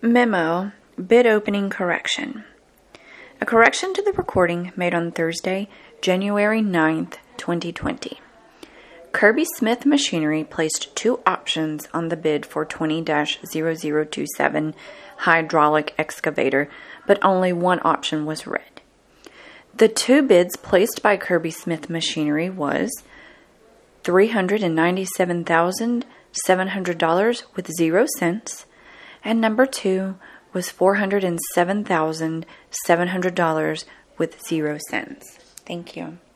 Memo, bid opening correction. A correction to the recording made on Thursday, January 9th, 2020. Kirby Smith Machinery placed 2 options on the bid for 20-0027 hydraulic excavator, but only one option was read. The 2 bids placed by Kirby Smith Machinery was $397,700 with 0 cents, and number 2 was $407,700 with 0 cents. Thank you.